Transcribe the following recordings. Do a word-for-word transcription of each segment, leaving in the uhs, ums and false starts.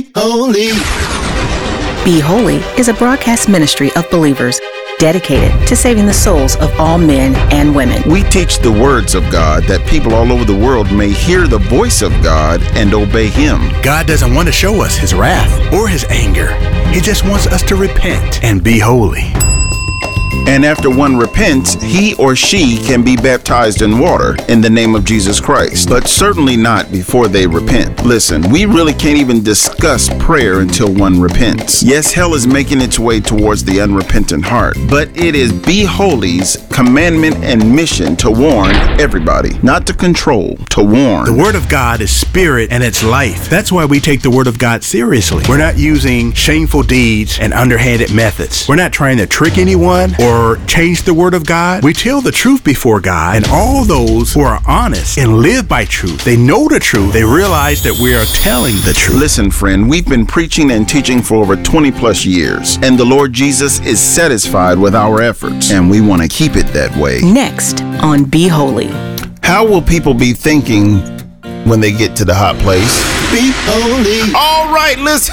holy. Be Holy is a broadcast ministry of believers dedicated to saving the souls of all men and women. We teach the words of God that people all over the world may hear the voice of God and obey Him. God doesn't want to show us His wrath or His anger. He just wants us to repent and be holy. And after one repents, he or she can be baptized in water in the name of Jesus Christ, but certainly not before they repent. Listen, we really can't even discuss prayer until one repents. Yes, hell is making its way towards the unrepentant heart, but it is Be Holy's commandment and mission to warn everybody, not to control, to warn. The Word of God is spirit and it's life. That's why we take the Word of God seriously. We're not using shameful deeds and underhanded methods. We're not trying to trick anyone or change the Word of God. We tell the truth before God, and all those who are honest and live by truth, they know the truth. They realize that we are telling the truth. Listen, friend, we've been preaching and teaching for over twenty plus years, and the Lord Jesus is satisfied with our efforts, and we want to keep it that way. Next on Be Holy. How will people be thinking when they get to the hot place? Be holy. All right, listen.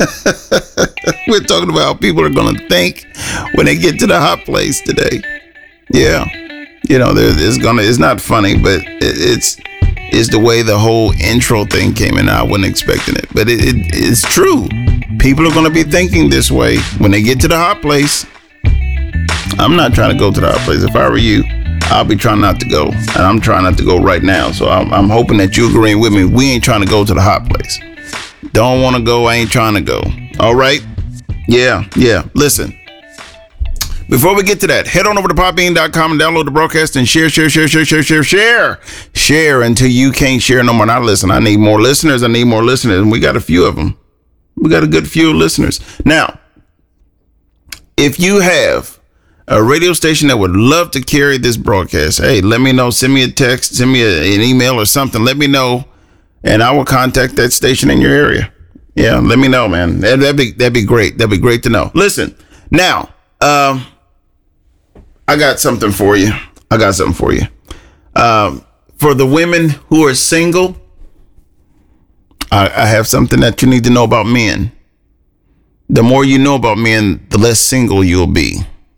We're talking about how people are going to think when they get to the hot place today. Yeah. You know, there, it's gonna. It's not funny, but it, it's it's the way the whole intro thing came in. I wasn't expecting it, but it, it, it's true. People are going to be thinking this way when they get to the hot place. I'm not trying to go to the hot place. If I were you, I'll be trying not to go, and I'm trying not to go right now. So I'm, I'm hoping that you agreeing with me. We ain't trying to go to the hot place. Don't want to go. I ain't trying to go. All right? Yeah, yeah. Listen. Before we get to that, head on over to podbean dot com and download the broadcast and share, share, share, share, share, share, share. Share until you can't share no more. Now listen, I need more listeners. I need more listeners, and we got a few of them. We got a good few listeners. Now, if you have a radio station that would love to carry this broadcast, hey, let me know. Send me a text, send me a, an email or something. Let me know, and I will contact that station in your area. Yeah, let me know, man. That, that'd be that'd be great. That'd be great to know. Listen, now, um, I got something for you. I got something for you. Um, for the women who are single, I, I have something that you need to know about men. The more you know about men, the less single you'll be.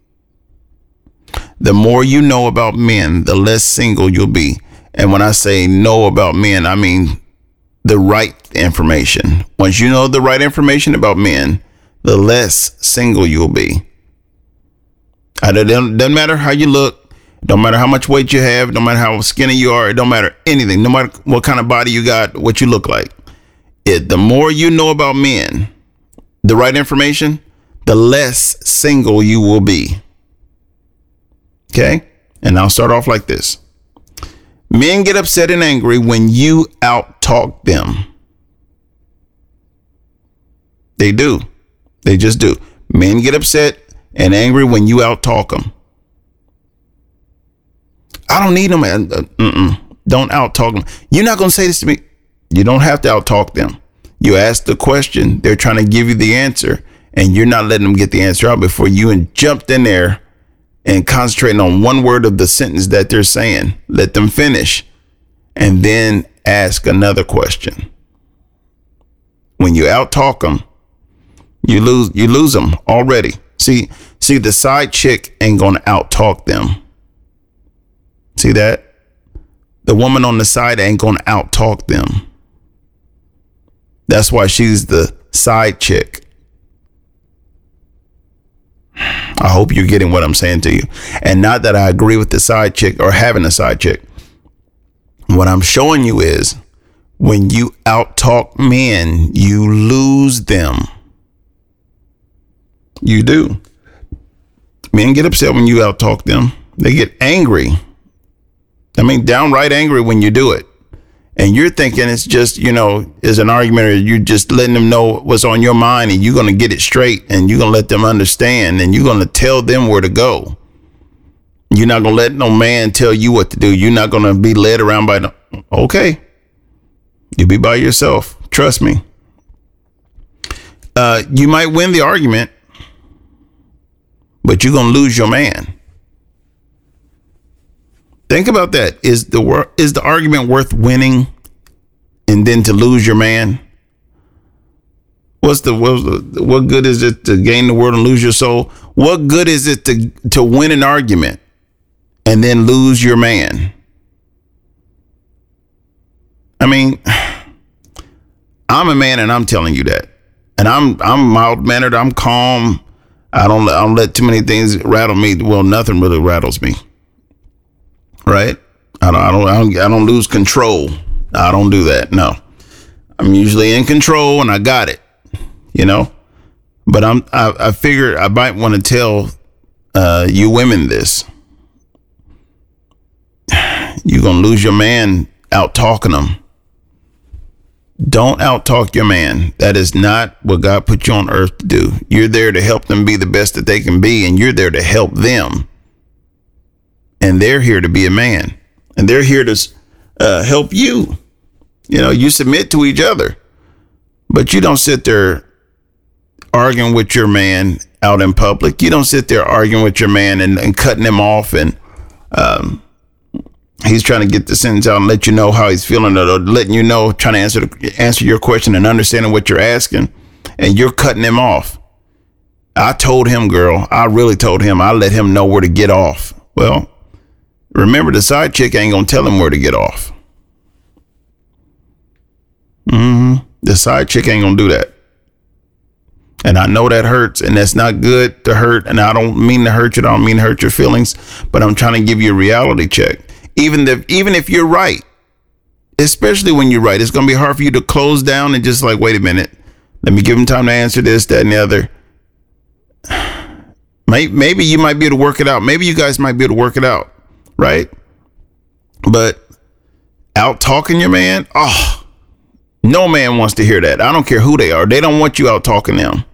The more you know about men, the less single you'll be. And when I say know about men, I mean the right information. Once you know the right information about men, the less single you'll be. It doesn't, doesn't matter how you look. Don't matter how much weight you have. Don't matter how skinny you are. It don't matter anything. No matter what kind of body you got, what you look like. It, the more you know about men, the right information, the less single you will be. Okay? And I'll start off like this. Men get upset and angry when you out-talk them. They do. They just do. Men get upset and angry when you out-talk them. I don't need them. Mm-mm. Don't out-talk them. You're not going to say this to me. You don't have to out-talk them. You ask the question. They're trying to give you the answer, and you're not letting them get the answer out before you and jumped in there and concentrating on one word of the sentence that they're saying. Let them finish and then ask another question. When you out-talk them, you lose, you lose them already. See, see, the side chick ain't going to out-talk them. See that? The woman on the side ain't going to out-talk them. That's why she's the side chick. I hope you're getting what I'm saying to you. And not that I agree with the side chick or having a side chick. What I'm showing you is when you out-talk men, you lose them. You do. Men get upset when you out-talk them. They get angry. I mean, downright angry when you do it. And you're thinking it's just, you know, is an argument, or you're just letting them know what's on your mind, and you're going to get it straight, and you're going to let them understand, and you're going to tell them where to go. You're not going to let no man tell you what to do. You're not going to be led around by no, okay. You be by yourself. Trust me. Uh, you might win the argument, but you're going to lose your man. Think about that. Is the wor- is the argument worth winning and then to lose your man? What's the, what's the what good is it to gain the world and lose your soul? What good is it to to win an argument and then lose your man? I mean, I'm a man, and I'm telling you that. And I'm I'm mild mannered. I'm calm. I don't I don't let too many things rattle me. Well, nothing really rattles me. Right? I don't I don't I don't, I don't lose control. I don't do that. No, I'm usually in control, and I got it. You know, but I'm I, I figured I might want to tell uh, you women this. You're gonna lose your man out talking them. Don't out-talk your man. That is not what God put you on earth to do. You're there to help them be the best that they can be, and you're there to help them. And they're here to be a man. And they're here to uh, help you. You know, you submit to each other. But you don't sit there arguing with your man out in public. You don't sit there arguing with your man and, and cutting him off, and um he's trying to get the sentence out and let you know how he's feeling, or letting you know, trying to answer the, answer your question and understanding what you're asking, and you're cutting him off. I told him, girl, I really told him, I let him know where to get off. Well, remember, the side chick ain't gonna tell him where to get off. Mm-hmm. The side chick ain't gonna do that. And I know that hurts, and that's not good to hurt, and I don't mean to hurt you, I don't mean to hurt your feelings, but I'm trying to give you a reality check. Even if, even if you're right, especially when you're right, it's going to be hard for you to close down and just like, wait a minute, let me give him time to answer this, that, and the other. Maybe you might be able to work it out. Maybe you guys might be able to work it out, right? But out talking your man, oh, no man wants to hear that. I don't care who they are. They don't want you out talking them.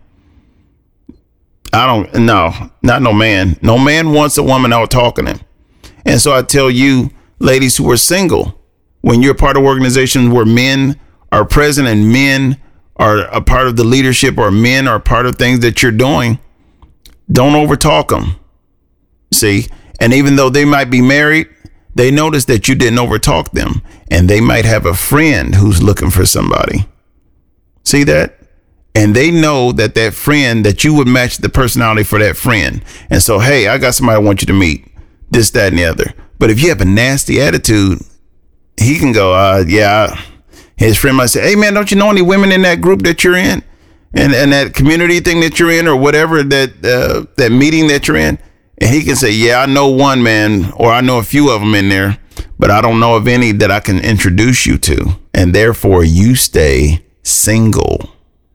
I don't, no, not no man. No man wants a woman out talking him. And so I tell you, ladies who are single, when you're part of organizations where men are present and men are a part of the leadership, or men are part of things that you're doing, don't overtalk them. See, and even though they might be married, they notice that you didn't overtalk them, and they might have a friend who's looking for somebody. See that? And they know that that friend, that you would match the personality for that friend. And so, hey, I got somebody I want you to meet. This, that, and the other. But if you have a nasty attitude, he can go, uh, yeah. His friend might say, hey, man, don't you know any women in that group that you're in? And and that community thing that you're in, or whatever, that uh, that meeting that you're in? And he can say, yeah, I know one, man, or I know a few of them in there, but I don't know of any that I can introduce you to. And therefore, you stay single.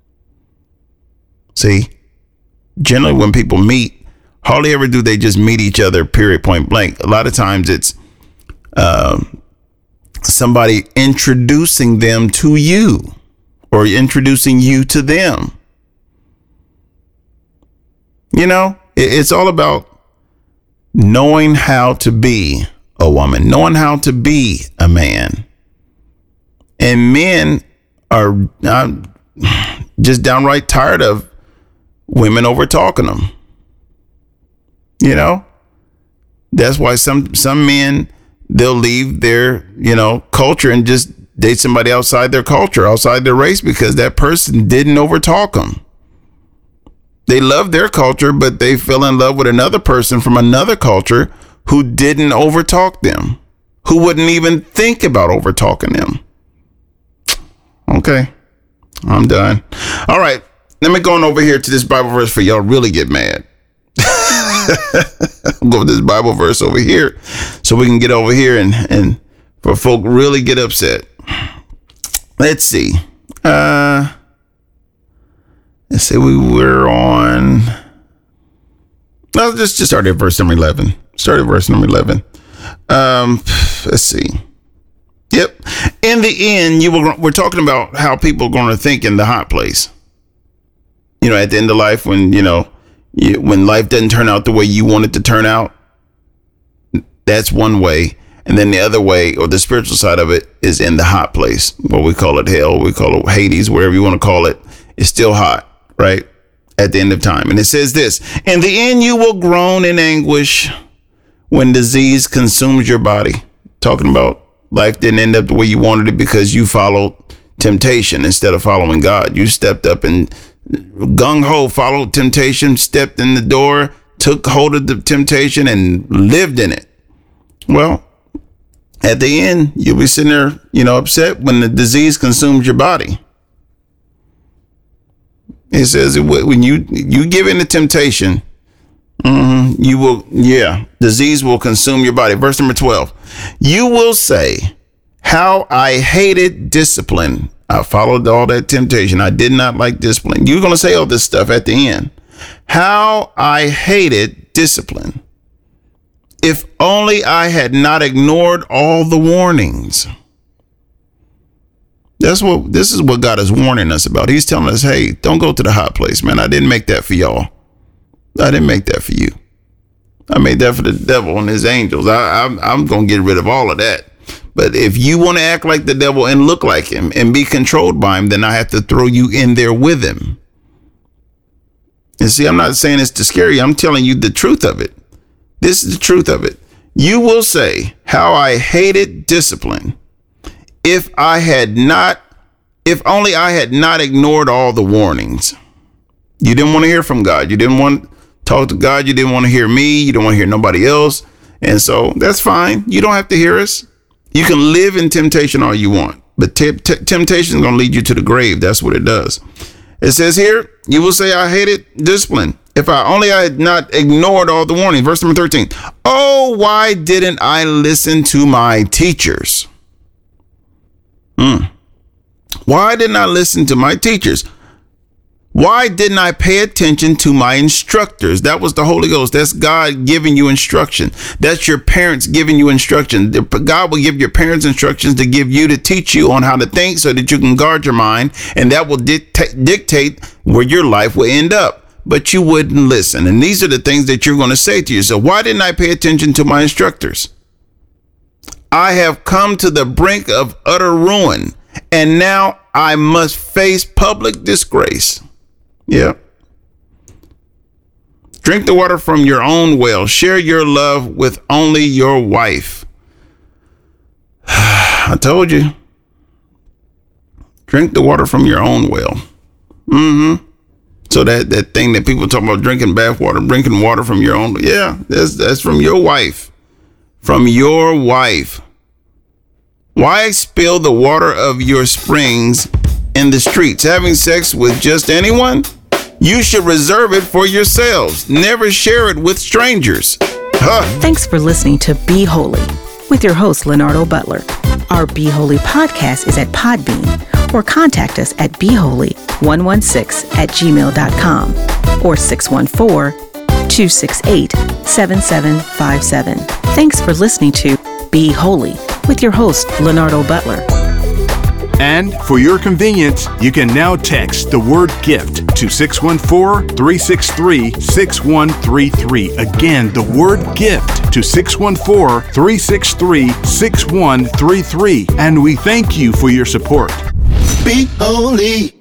See, generally when people meet, hardly ever do they just meet each other, period, point blank. A lot of times it's uh, somebody introducing them to you, or introducing you to them. You know, it's all about knowing how to be a woman, knowing how to be a man. And men are uh, just downright tired of women over talking them. You know, that's why some some men, they'll leave their, you know, culture and just date somebody outside their culture, outside their race, because that person didn't overtalk them. They love their culture, but they fell in love with another person from another culture who didn't overtalk them, who wouldn't even think about overtalking them. Okay, I'm done. All right, let me go on over here to this Bible verse for y'all really get mad. I'll go with this Bible verse over here so we can get over here and, and for folk really get upset. Let's see. Uh, let's see. We were on. No, just, just start at verse number eleven. Start at verse number eleven. Um, let's see. Yep. In the end, you will, we're talking about how people are going to think in the hot place. You know, at the end of life, when, you know, You, when life doesn't turn out the way you want it to turn out, that's one way. And then the other way, or the spiritual side of it, is in the hot place. What we call it hell, we call it Hades, whatever you want to call it. It's still hot, right? At the end of time. And it says this: in the end, you will groan in anguish when disease consumes your body. Talking about life didn't end up the way you wanted it because you followed temptation instead of following God. You stepped up and gung-ho followed temptation, stepped in the door, took hold of the temptation and lived in it. Well, at the end, you'll be sitting there, you know, upset when the disease consumes your body. It says when you, you give in to temptation, mm-hmm, you will, yeah, disease will consume your body. Verse number twelve, you will say, how I hated discipline. I followed all that temptation. I did not like discipline. You're going to say all this stuff at the end. How I hated discipline. If only I had not ignored all the warnings. That's what, this is what God is warning us about. He's telling us, hey, don't go to the hot place, man. I didn't make that for y'all. I didn't make that for you. I made that for the devil and his angels. I, I'm, I'm going to get rid of all of that. But if you want to act like the devil and look like him and be controlled by him, then I have to throw you in there with him. And see, I'm not saying it's to scare you. I'm telling you the truth of it. This is the truth of it. You will say, how I hated discipline. If I had not, if only I had not ignored all the warnings. You didn't want to hear from God. You didn't want to talk to God. You didn't want to hear me. You don't want to hear nobody else. And so that's fine. You don't have to hear us. You can live in temptation all you want, but t- t- temptation is going to lead you to the grave. That's what it does. It says here, you will say, I hated discipline. If I only I had not ignored all the warnings. Verse number thirteen. Oh, why didn't I listen to my teachers? Hmm. Why didn't I listen to my teachers? Why didn't I pay attention to my instructors? That was the Holy Ghost. That's God giving you instruction. That's your parents giving you instruction. God will give your parents instructions to give you, to teach you on how to think so that you can guard your mind. And that will dictate, dictate where your life will end up. But you wouldn't listen. And these are the things that you're going to say to yourself. Why didn't I pay attention to my instructors? I have come to the brink of utter ruin, and now I must face public disgrace. Yeah. Drink the water from your own well. Share your love with only your wife. I told you. Drink the water from your own well. Mm-hmm. So that, that thing that people talk about, drinking bath water, drinking water from your own. Yeah, that's, that's from your wife. From your wife. Why spill the water of your springs in the streets? Having sex with just anyone? You should reserve it for yourselves. Never share it with strangers. Huh. Thanks for listening to Be Holy with your host, Leonardo Butler. Our Be Holy podcast is at Podbean, or contact us at be holy one one six at gmail dot com or six one four, two six eight, seven seven five seven. Thanks for listening to Be Holy with your host, Leonardo Butler. And for your convenience, you can now text the word GIFT to six one four, three six three, six one three three. Again, the word GIFT to six one four, three six three, six one three three. And we thank you for your support. Be holy.